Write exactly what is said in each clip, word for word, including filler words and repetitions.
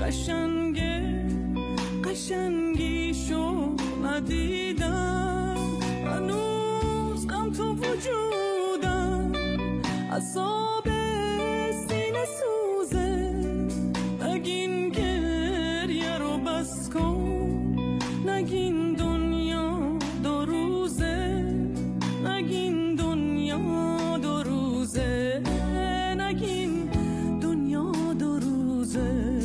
قشنگه قشنگیشو ندیدم، هنوز غم تو وجودم، عذاب سینه سوزه، نگین گریه رو بس کن، نگین دنیا دو روزه، نگین دنیا دو روزه، نگین دنیا دو روزه.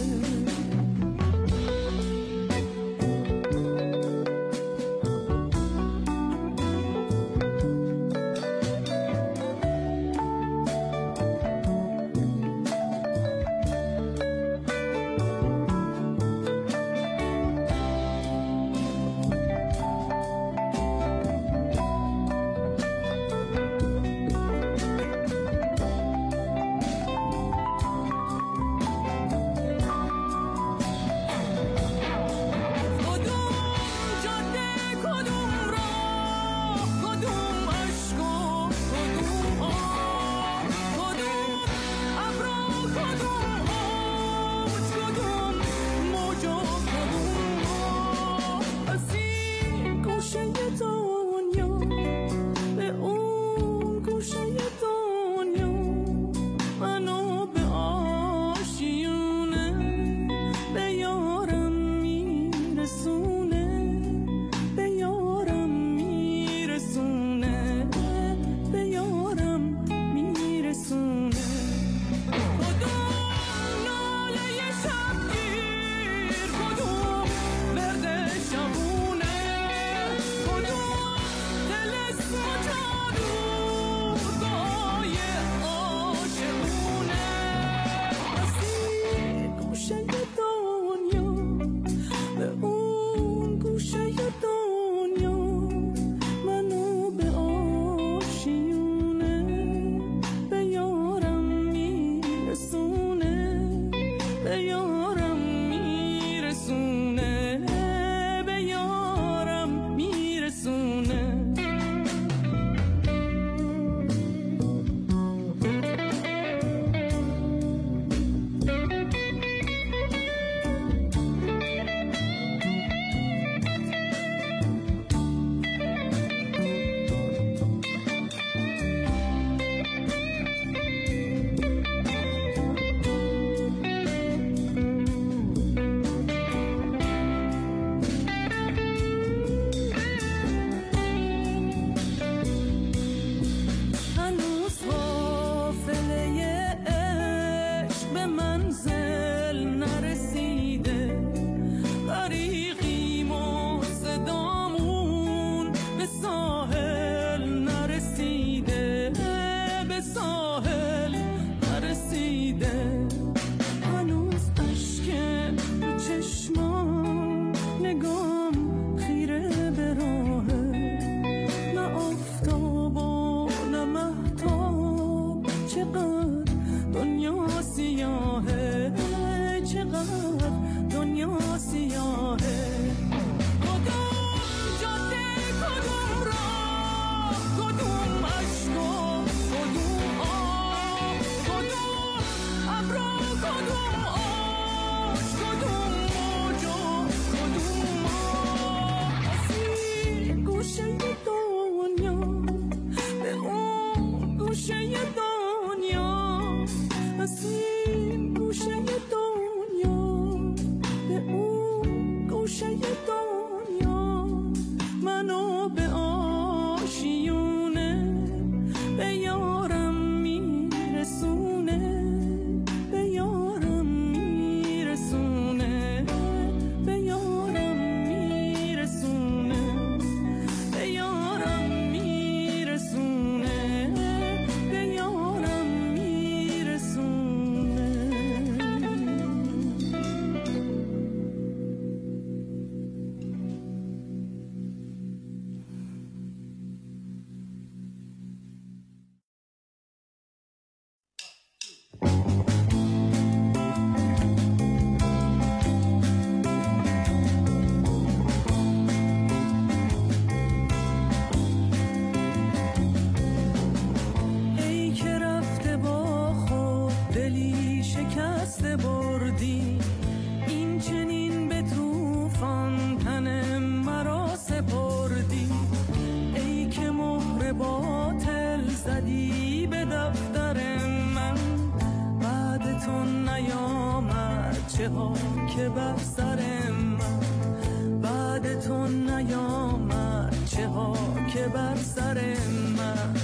بر سر من، بعد تو نیامد چه ها که بر سر من.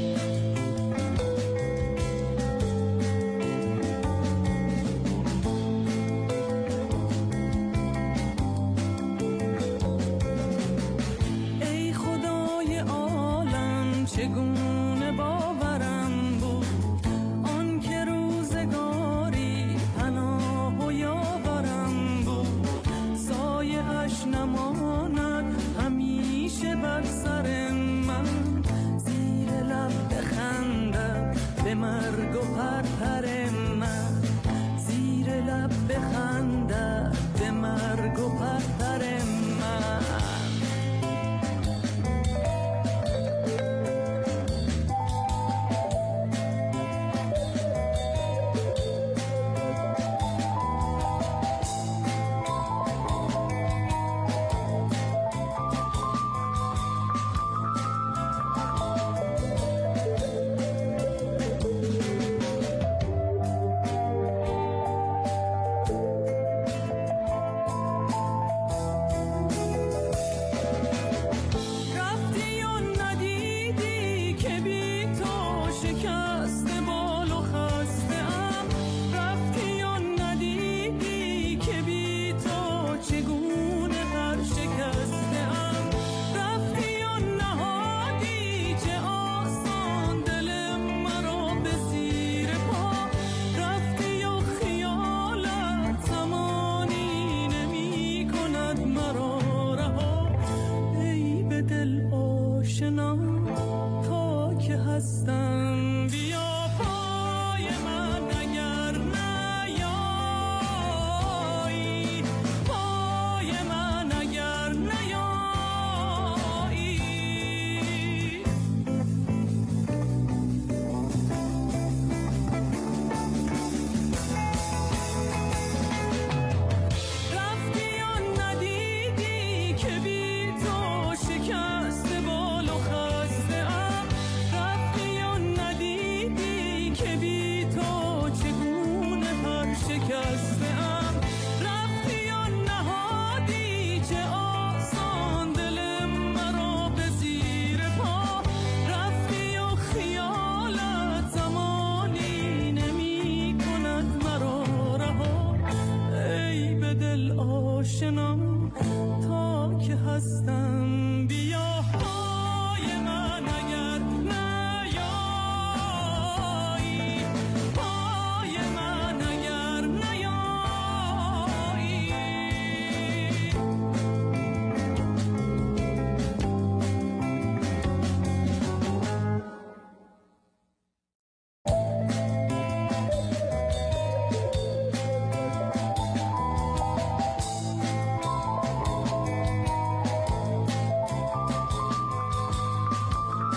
ای خدای عالم چگونه باورم بود آن که روزگاری پناه و یاورم بود، سایه اش نماند همیشه بر سر من، زیر لب بخندم به مرگ و پرپر من، زیر لب بخندم به مرگ و پرپر من. تا که هستم بیا پای من اگر نیایی، پای من اگر نیایی. رفتی و ندیدی که بی تو شکست بال و خسته ام، رفتی و ندیدی که بی تو چگونه هر شکسته ام، رفتی و نهادی چه آسان دل مرا به زیر پا، رفتی و خیالت زمانی نمی کند مرا رها. ای به دل آشنا